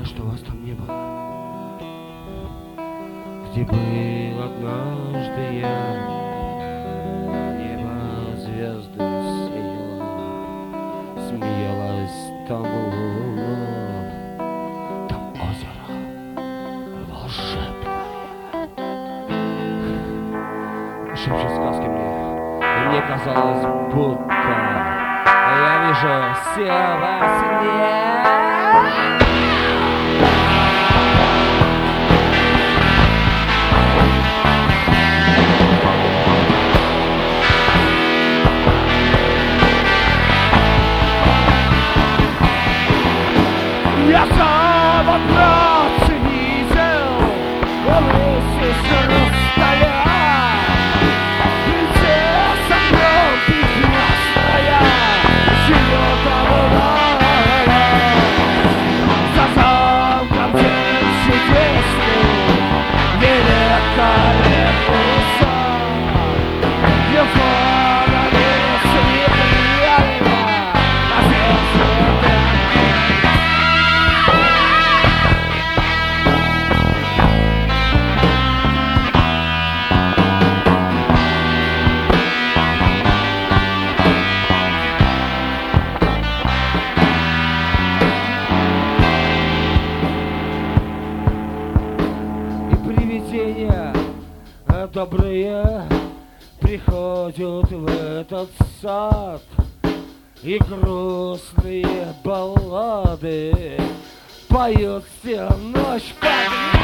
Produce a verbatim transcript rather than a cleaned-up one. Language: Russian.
что вас там не было, где был однажды я. Небо звезды сеяло, смеялась там луна, там озеро волшебное. Шепчет сказки мне, и мне казалось, будто я вижу все во сне. Я сам отправился, видел, он высоко расстоял. Принцесса в нем прекрасная, живет она. За замком день чудесный, великолепный сон. Его нравится неприятно, на сердце привидения добрые приходят в этот сад, и грустные баллады поют все ночь подряд.